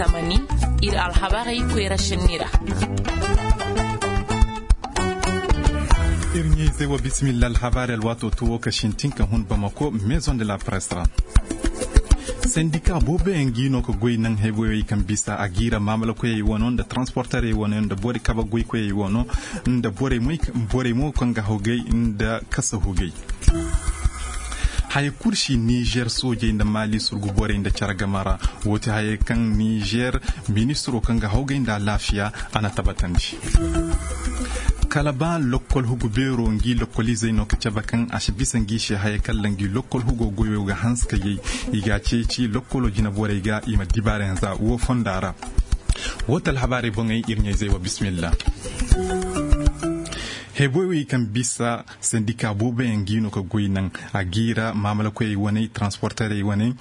tamani ir alhabari kwera shenira irnize wa bismillah alhabari alwato tuwo kashintinka hun Bamako maison de la presse. Syndicat bobe engino ko goy nang heboy kan bisa agira mamala ko yi wono da transporter yi wono da bori kaba goy ko yi wono da bore mo kan ga hogay da kasa hogay hay kurshi Niger soje da Mali surgu bore da chargamara wote hay kan Niger ministro kan ga hogay da lafiya ana tabatanci kalaba lokol hugo bero ngi lokolize no kacabakan ashibisan gishi haye kallan gi lokol hugo goyo ga hanska yi iga ceci lokolo jina bore ga ima dibare hanza wo fondara wotal habari bongay irnye zai wa bismillah heboyi kan bisa sindika bobe ngi no ko goyinan agira mamala ko yi wani transporter yi wani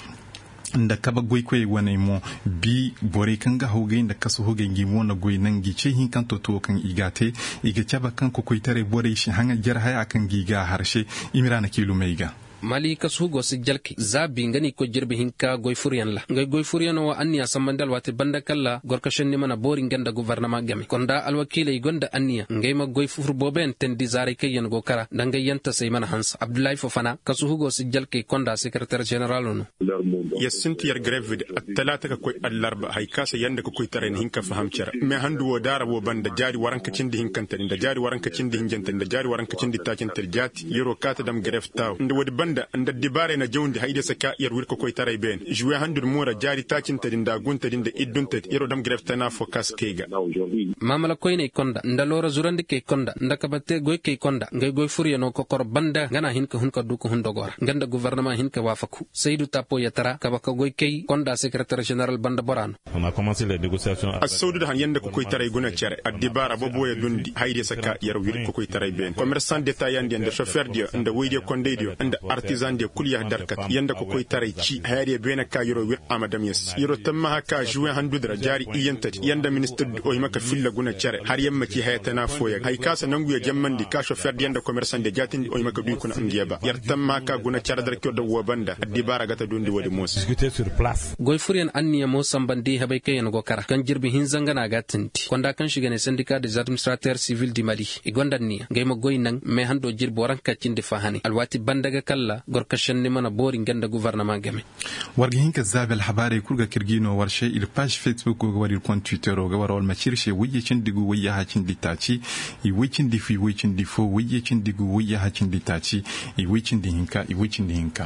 da kaba goy koy wane mo bi bore kan ga hoge da kaso hoge ngi mo na goy nan gi ce hin kan to kan igate iga caba kan ko koy tare bore shi hanga jar haya kan giga harshe imirana kilo meiga mali kasu go sigjalki zabi ngani ko jirbe hinka goy furiyan la ngay goy furiyan wa anniya samandal wati bandakalla gorkashen ni mana boring ganda gouvernement game konda alwakile gonda anniya ngay ma goy fur boben ten dizare kayen go kara danga yanta sey mana hans abdullahi fofana kasu go sigjalki konda secrétaire général no yasinti yar greve at-talata ka koy al-arba hay kasa yanda ko koy taren hinka faham cara me handu wo dara wo banda jari waranka cindi hinkanta da jari waranka cindi hinjanta da jari waranka cindi takin tarjati yero kata dam greve taw nda wodi nda dibare na jawndi hayde saka yar wirko koy taray ben jouer handur mura jari takin tadinda gunta dinda iddunta yero dam grefta na focus kega mamala koy ne konda nda lora zurandi ke konda nda kabate goy ke konda ngay goy furiano ko kor banda ngana hinka hunka du ko hundogora ganda gouvernement hinka wafaku seydou tapo yatara kabaka goy ke konda secrétaire général banda borano on a commencé les négociations asawdu da han yanda ko koy taray guna cere ad dibara bobo ya dundi hayde saka yar wirko koy taray ben commerçant d'état yandi nda chauffeur dia nda weyde konde dio nda artisan de kulya darkat yanda ko koy taray ci hayade bena ka yoro wir amadam yes yoro tamma haka jouer handudra jari iyanta yanda ministre o maka filla guna cere har yamma ci hayatana foya hay kasa nangu ya jammandi ka chauffeur de yanda commerçant de jatin o maka du kuna ngiyaba yar tamma haka guna cere dar kyo da wobanda dibara gata dundi wodi mos discuter sur place goy furian anniya mo sambandi habay kayen go kara kan jirbi hin zangana gatinti konda kan shiga ne syndicat des administrateurs civils du Mali e gondanni ngay mo goy nan me hando jirbo ranka cinde fahani alwati bandaga kala gorkashen ni mana boring ganda gouvernement game warga hinka zabel habari kurga kirgino warshe il page Facebook go wari compte Twitter go warol ma cirche wiye cindigu wiye ha cinditaci i wicindi fi wicindi fo wiye cindigu wiye ha cinditaci i wicindi hinka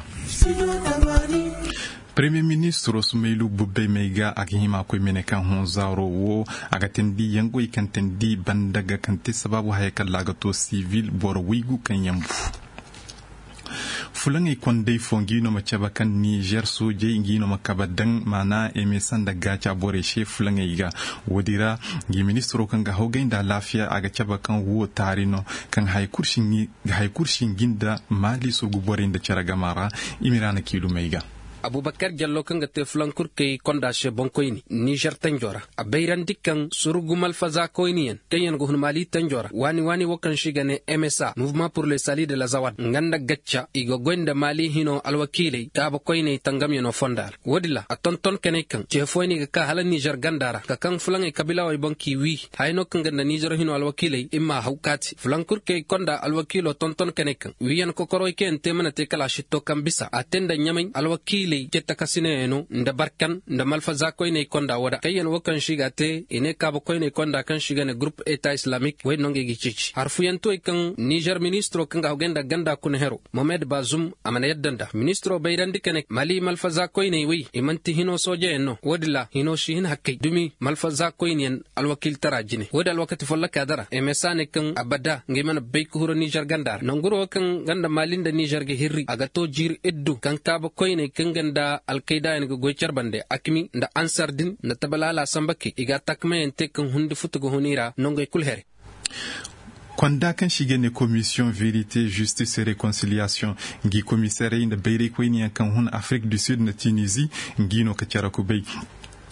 Premier ministre Soumeylou Boubé Meiga akihima ko meneka honzaro wo agatendi yango ikantendi bandaga kante sababu hayakalla gato civil boro wigu kan yambu fulangi konde fongino macaba kan Niger soje ingino makabadan mana emesan da gacha bore she fulangi ga wodira gi ministro kan ga hogainda lafiya aga caba kan wo tarino kan haykurshin ginda Mali so gubore da caragamara imirana kilu meiga Abubakar Jallo kanga te flankur kay kondashe bonkoyni Niger tanjora abeiran dikkan surugumal faza koyniyen kayen go Mali tanjora wani wakan shigane MSA mouvement pour le salut de la Zawad nganda gacca igo gonda Mali hino alwakile gaba koyne tangam yeno fondar wodila atonton kenekan chefoyni ka hala Niger gandara ka kan fulange kabila way bonki wi hayno kanga na Niger hino alwakile imma hawkati flankur kay konda alwakilo tonton kenekan wiyan ko koroy ken temana te kala shitto kambisa atenda nyamay alwakile jetta kasine eno nda barkan nda malfaza koyne konda wada kayen wakan shigate ine kaba koyne konda kan shigane groupe état islamique way nonge gichichi harfuyanto kan Niger ministro kanga hogenda ganda kun hero Mohamed Bazoum amana yaddanda ministro bayrandi kane Mali malfaza koyne wi imanti hino soje eno wadila hino shihin hakkay dumi malfaza koyne alwakil tarajine wada wakati folla kadara emesane kan abada ngimana beyku huro Niger gandar nanguro kan ganda malinda Niger ge hirri aga to jir eddu kan kaba koyne kan da alkaida en go goychar bande akmi nda ansardin na tabalala sambaki iga takme en tekun hundi futugo honira nongoy kulhere Kwanda kan shige ne commission vérité justice et réconciliation ngi commissaire inde beyre ko ni kan hun Afrique du Sud na Tunisie ngi no ka cara ko bey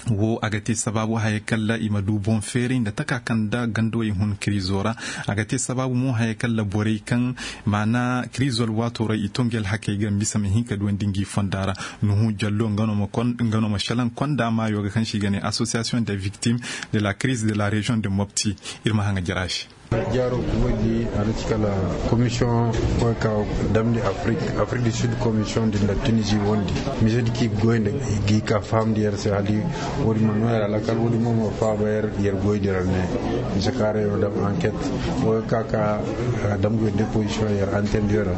wo agate sababu hayakalla imadu bon fere da takakanda gando hun krizora agate sababu mo hayakalla bore kan mana krizol wato ra itongel hakega misam hinka do ndingi fondara nuhu jallo ngano ma shalan konda ma yoga kan shi gane association des victimes de la crise de la région de Mopti irma hanga jarashi jaro wodi anatikala commission ko ka damdi Afrique du Sud commission de la Tunisie wondi misedi ki goyde gi ka fam di RC ali wodi manuel ala kal wodi momo faber yer goyde rane misakare yo dam enquête wo kaka damgo déposition yer antendera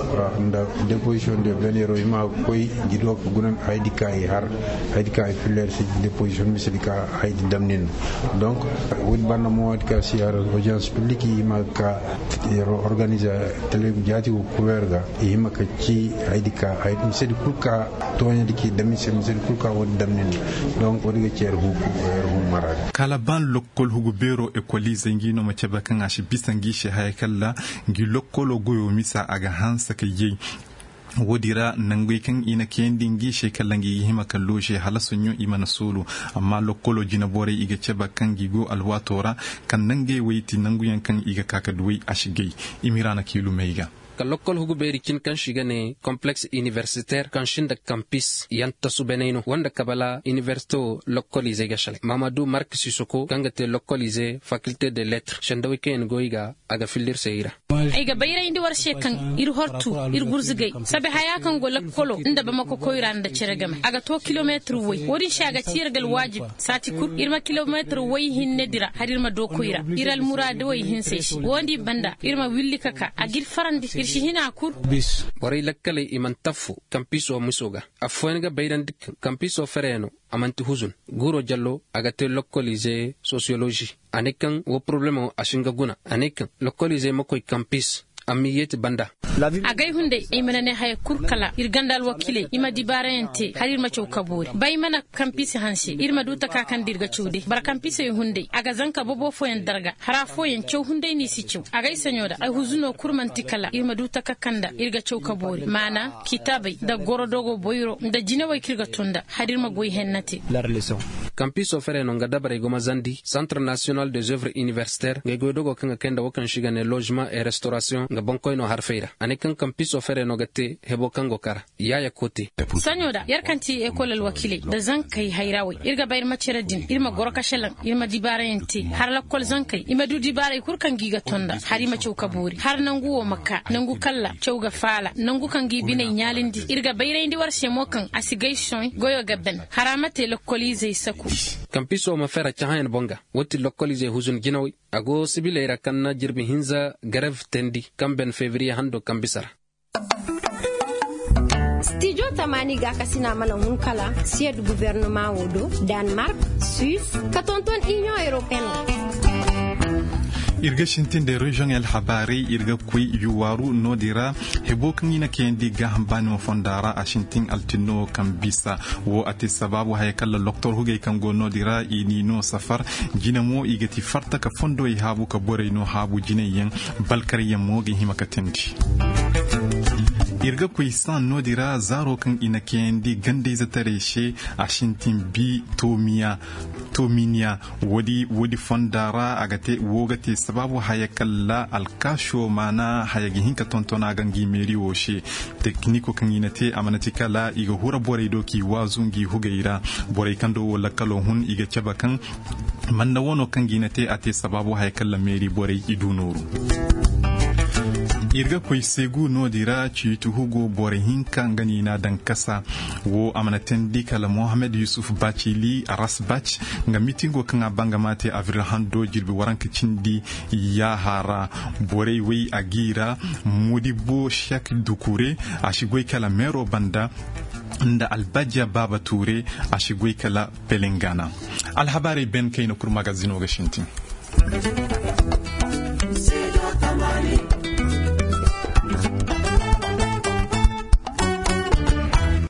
nda déposition de venero ima koy gido ko gunan haydi kay har haydi kay filer ci déposition misedi ka haydi damnin donc wodi banna mo wadi ka siar audience liki maka organiza tele jati ko kuwerga maka ci aidika aid misedi kulka tonya diki dami misedi kulka won damnen donc wodi cer hu marade kala ban lokol hugo bero e kolise ngino ma ceba kan ashi bisangi she haykalla ngi lokolo goyo misa aga hansa ke yi wodira nangwe kan ina kendingi shekalangi hima kalloje halasunyo imana solo amma lokolo jina bore iga ceba kan gigo alwatora kan nange weyti nanguyan kan iga kakadwei ashigei imirana kilu meiga lokol hugu beri kin kan shigane complexe universitaire kan shinda campus yanta subeneno wanda kabala universito lokolize gashale Mamadou Mark Sissoko kangate lokolize faculté de lettres shandawi ken goiga aga filir seira aiga bayra indi warshe kan ir hortu ir gurzigay sabe haya kan go lokolo inda ba mako koyranda ciregama aga to kilometre way wodi shaga cirgal wajib sati kur irma kilometre way hinne dira hadirma do koyra iral murade way hinse shi wondi banda irma willi kaka agir farandi hina kur bis waray lakkale iman tafu kampiso musoga afwenga bayran dik kampiso fereno amanti huzun guro jallo agate lokolize sociologie anekan wo problemo ashinga guna anekan lokolize makoy campus amiyet banda agay hunde imanane hay kurkala irgandal wakile ima dibarente harir ma chow kaburi bay mana campus hansi irma duta ka kan dirga chowde bar campus hunde aga zanka bobo foyen darga hara foyen chow hunde ni si chow agay senyoda ay huzuno kurmanti kala irma duta ka kanda irga chow kaburi mana kitabai da gorodogo boyro da jinawa kirga tunda hadir ma goy hennati la relation campus ofere no ngada bare goma zandi centre national des œuvres universitaires ngay goydogo kanga kenda wakan shigane logement et restauration nga bonkoy no harfeira anekan campus ofere no gatte hebo kango kara yaya kote sanyoda yarkanti école al wakile da zankai hayrawi irga bayr maceradin irma goroka shelan irma dibarenti har la kol zankai ima du dibare kurkan giga tonda harima chauka buri har nangu wo makka nangu kalla chauga fala nangu kangi bine nyalindi irga bayre indi warshe mokan asigation goyo gabben haramate lokolize saku campus o mafera chahayan bonga woti lokolize huzun ginawi ago sibile rakanna jirbi hinza garev tendi kamben février hando kambisara studio tamani ga kasina malan kala sied gouvernement wodo Denmark Suisse katonton Union Européenne irga shintinde region el habari irga kuy yuwaru nodira hebo kangina kendi gahambani mo fondara a shintin altino kambisa wo ati sababu haykalla docteur hugay kango nodira ini no safar jinamo igati farta ka fondo e habu ka bore no habu jinayen balkari yamo gi himaka tendi irga kuy san nodira zaro kan ina kendi gande zatareshe a shintin bi tominia wodi fondara agate wogate sababu hayakalla alkasho mana hayagi hinka tontona gangi meri woshe tekniko kan inate amanatikala iga hura bore doki wazungi hugaira bore kando wala kalo hun iga chabakan manna wono kan ginate ate sababu hayakalla meri bore idunuru irga koy segu no dira chitu hugo bore hinka ngani na dan kasa wo amanatendi kala Mohamed Yusuf Bachili aras bach nga mitingo kanga banga mate avril hando jirbi waranka cindi ya hara bore wi agira modibo shak dukure ashigoy kala mero banda nda albaja baba ture ashigoy kala pelengana alhabari ben kayno kur magazino ga shinti